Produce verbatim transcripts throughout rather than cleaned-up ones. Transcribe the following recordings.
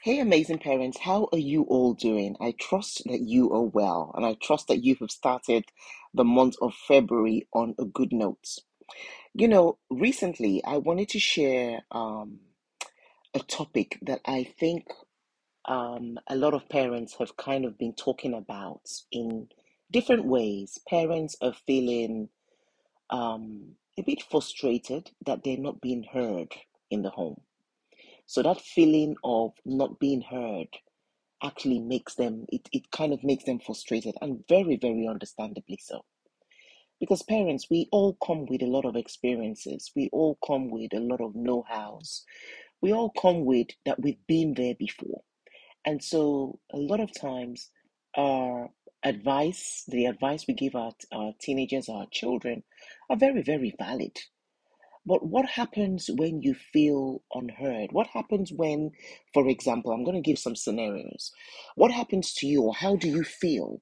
Hey, amazing parents, how are you all doing? I trust that you are well, and I trust that you have started the month of February on a good note. You know, recently I wanted to share um, a topic that I think um, a lot of parents have kind of been talking about in different ways. Parents are feeling um, a bit frustrated that they're not being heard in the home. So that feeling of not being heard actually makes them it, it kind of makes them frustrated, and very very understandably so, because parents, we all come with a lot of experiences, we all come with a lot of know-hows, we all come with that we've been there before. And so a lot of times our advice the advice we give our, our teenagers, our children, are very very valid. But what happens when you feel unheard? What happens when, for example, I'm going to give some scenarios. What happens to you, or how do you feel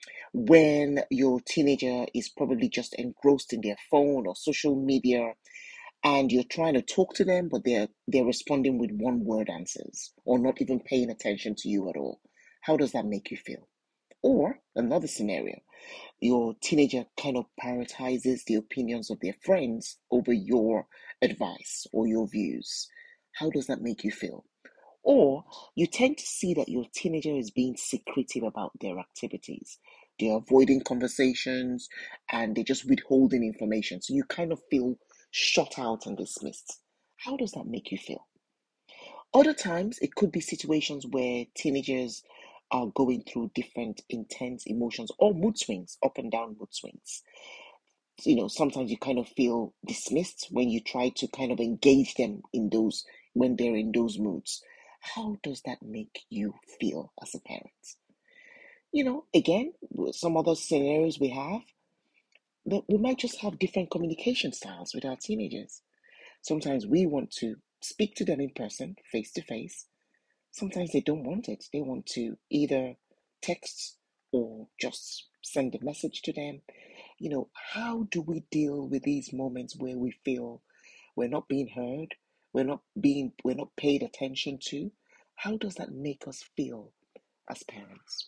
when your teenager is probably just engrossed in their phone or social media, and you're trying to talk to them, but they're they're responding with one word answers or not even paying attention to you at all? How does that make you feel? Or another scenario, your teenager kind of prioritizes the opinions of their friends over your advice or your views. How does that make you feel? Or you tend to see that your teenager is being secretive about their activities. They're avoiding conversations and they're just withholding information. So you kind of feel shut out and dismissed. How does that make you feel? Other times, it could be situations where teenagers are going through different intense emotions or mood swings, up and down mood swings. You know, sometimes you kind of feel dismissed when you try to kind of engage them in those, when they're in those moods. How does that make you feel as a parent? You know, again, some other scenarios we have, that we might just have different communication styles with our teenagers. Sometimes we want to speak to them in person, face to face. Sometimes they don't want it. They want to either text or just send a message to them. You know, how do we deal with these moments where we feel we're not being heard, we're not being we're not paid attention to? How does that make us feel as parents?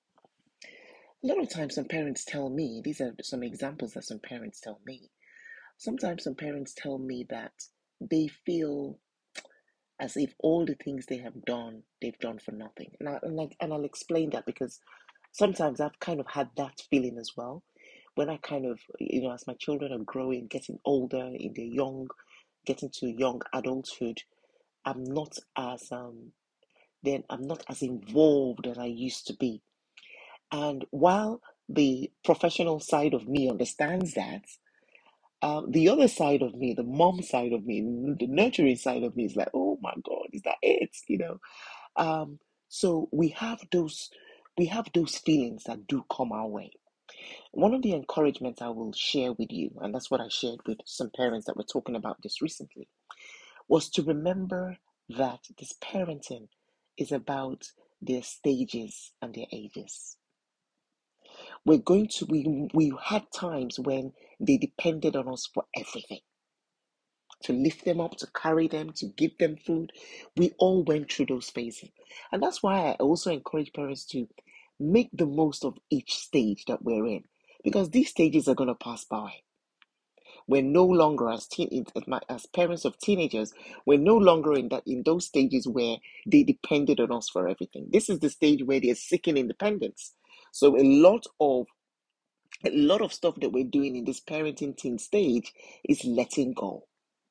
A lot of times some parents tell me, these are some examples that some parents tell me. Sometimes some parents tell me that they feel as if all the things they have done, they've done for nothing. And, I, and, I, and I'll explain that, because sometimes I've kind of had that feeling as well. When I kind of, you know, as my children are growing, getting older, in their young, getting to young adulthood, I'm not as, um, then I'm not as involved as I used to be. And while the professional side of me understands that, um, the other side of me, the mom side of me, the nurturing side of me is like, oh my God, is that it? You know, um, so we have those we have those feelings that do come our way. One of the encouragements I will share with you, and that's what I shared with some parents that were talking about this recently, was to remember that this parenting is about their stages and their ages. We're going to we we had times when they depended on us for everything, to lift them up, to carry them, to give them food. We all went through those phases. And that's why I also encourage parents to make the most of each stage that we're in, because these stages are going to pass by. We're no longer, as teen, as parents of teenagers, we're no longer in that in those stages where they depended on us for everything. This is the stage where they're seeking independence. So a lot of a lot of stuff that we're doing in this parenting teen stage is letting go,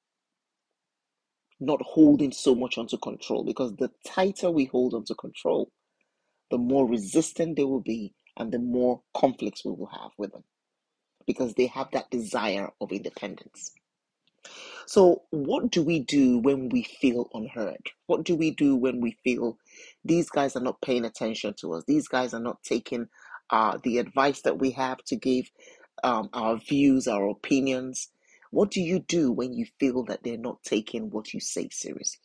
not holding so much onto control, because the tighter we hold onto control, the more resistant they will be and the more conflicts we will have with them, because they have that desire of independence. So, what do we do when we feel unheard? What do we do when we feel these guys are not paying attention to us? These guys are not taking uh, the advice that we have to give, um, our views, our opinions. What do you do when you feel that they're not taking what you say seriously?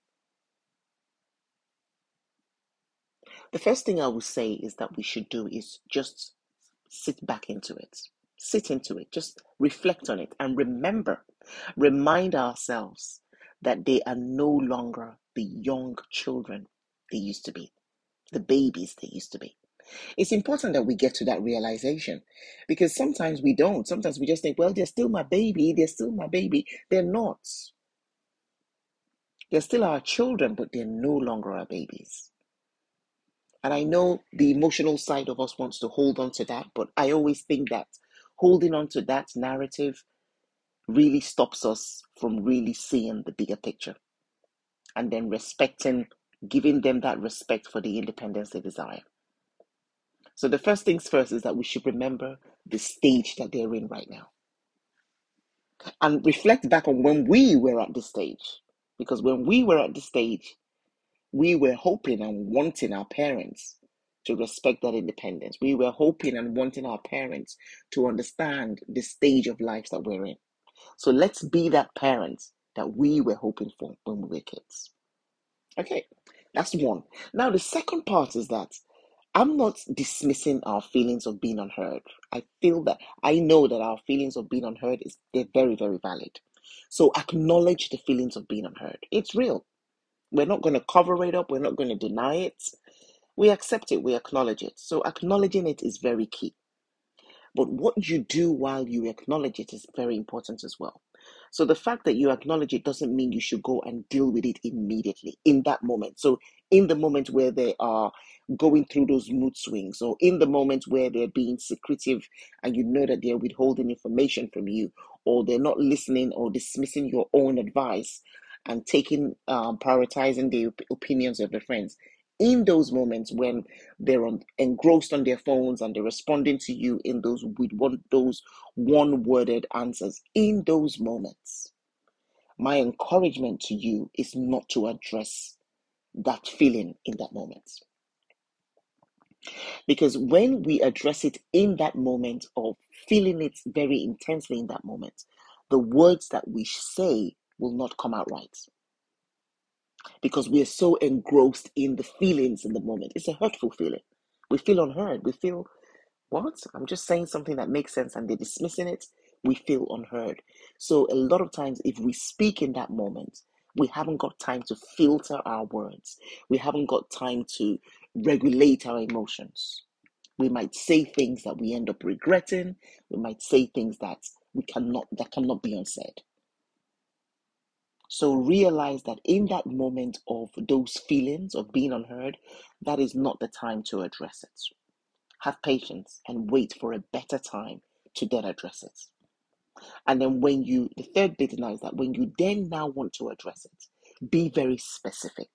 The first thing I would say is that we should do is just sit back into it. Sit into it. Just reflect on it and remember, remind ourselves that they are no longer the young children they used to be, the babies they used to be. It's important that we get to that realization, because sometimes we don't. Sometimes we just think, well, they're still my baby, they're still my baby. They're not. They're still our children, but they're no longer our babies. And I know the emotional side of us wants to hold on to that, but I always think that holding on to that narrative really stops us from really seeing the bigger picture and then respecting, giving them that respect for the independence they desire. So the first things first is that we should remember the stage that they're in right now and reflect back on when we were at this stage. Because when we were at this stage, we were hoping and wanting our parents to respect that independence. We were hoping and wanting our parents to understand the stage of life that we're in. So let's be that parent that we were hoping for when we were kids. Okay, that's one. Now, the second part is that I'm not dismissing our feelings of being unheard. I feel that I know that our feelings of being unheard is they're very, very valid. So acknowledge the feelings of being unheard. It's real. We're not going to cover it up. We're not going to deny it. We accept it. We acknowledge it. So acknowledging it is very key. But what you do while you acknowledge it is very important as well. So the fact that you acknowledge it doesn't mean you should go and deal with it immediately in that moment. So in the moment where they are going through those mood swings, or in the moment where they're being secretive and you know that they're withholding information from you, or they're not listening or dismissing your own advice and taking, um, prioritizing the op- opinions of their friends. In those moments when they're on, engrossed on their phones and they're responding to you in those with one those one-worded answers, in those moments, my encouragement to you is not to address that feeling in that moment. Because when we address it in that moment of feeling it very intensely in that moment, the words that we say will not come out right. Because we are so engrossed in the feelings in the moment. It's a hurtful feeling. We feel unheard. We feel, what? I'm just saying something that makes sense and they're dismissing it. We feel unheard. So a lot of times, if we speak in that moment, we haven't got time to filter our words. We haven't got time to regulate our emotions. We might say things that we end up regretting. We might say things that we cannot that cannot be unsaid. So realize that in that moment of those feelings of being unheard, that is not the time to address it. Have patience and wait for a better time to then address it. And then when you, the third bit now is that when you then now want to address it, be very specific.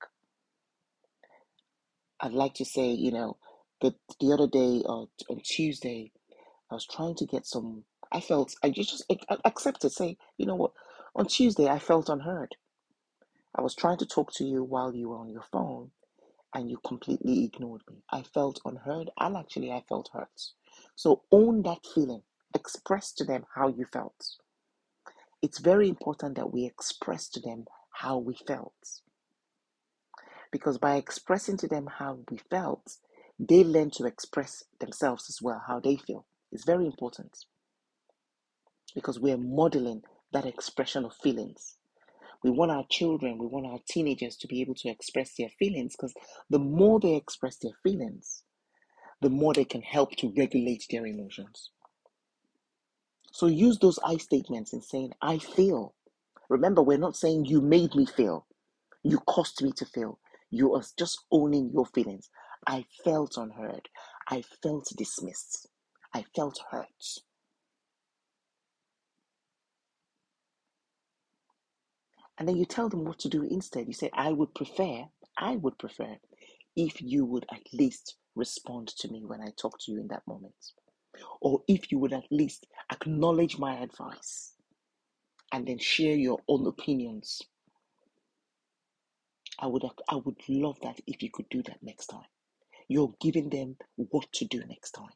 I'd like to say, you know, the, the other day, uh, on Tuesday, I was trying to get some, I felt, I just, just accept it, say, you know what, on Tuesday I felt unheard. I was trying to talk to you while you were on your phone and you completely ignored me. I felt unheard and actually I felt hurt. So own that feeling. Express to them how you felt. It's very important that we express to them how we felt. Because by expressing to them how we felt, they learn to express themselves as well, how they feel. It's very important because we're modeling that expression of feelings. We want our children, we want our teenagers to be able to express their feelings, because the more they express their feelings, the more they can help to regulate their emotions. So use those I statements in saying, I feel. Remember, we're not saying you made me feel, you caused me to feel. You are just owning your feelings. I felt unheard. I felt dismissed. I felt hurt. And then you tell them what to do instead. You say, I would prefer, I would prefer if you would at least respond to me when I talk to you in that moment. Or if you would at least acknowledge my advice and then share your own opinions. I would, I would love that if you could do that next time. You're giving them what to do next time.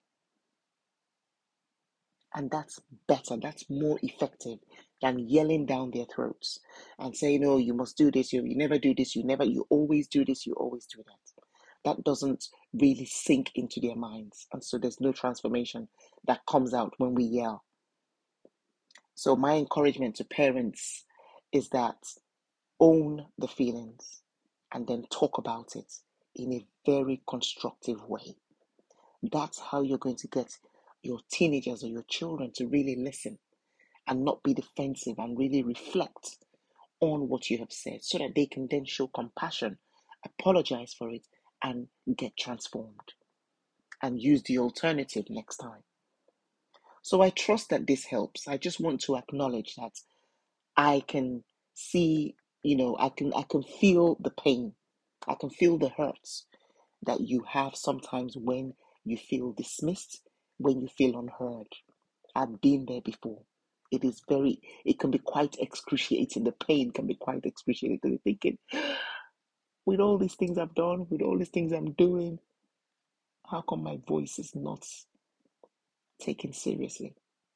And that's better, that's more effective than yelling down their throats and saying, no, you must do this, you, you never do this, you never, you always do this, you always do that. That doesn't really sink into their minds. And so there's no transformation that comes out when we yell. So my encouragement to parents is that own the feelings and then talk about it in a very constructive way. That's how you're going to get your teenagers or your children to really listen and not be defensive and really reflect on what you have said so that they can then show compassion, apologize for it, and get transformed and use the alternative next time. So I trust that this helps. I just want to acknowledge that I can see, you know, I can I can feel the pain. I can feel the hurts that you have sometimes when you feel dismissed, when you feel unheard. I've been there before. It is very, it can be quite excruciating. The pain can be quite excruciating because you're thinking, with all these things I've done, with all these things I'm doing, how come my voice is not taken seriously?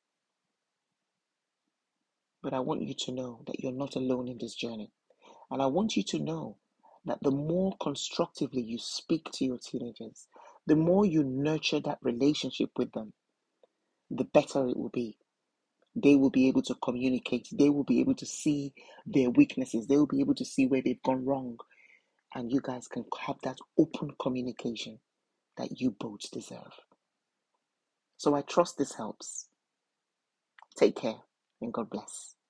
But I want you to know that you're not alone in this journey. And I want you to know that the more constructively you speak to your teenagers, the more you nurture that relationship with them, the better it will be. They will be able to communicate. They will be able to see their weaknesses. They will be able to see where they've gone wrong. And you guys can have that open communication that you both deserve. So I trust this helps. Take care and God bless.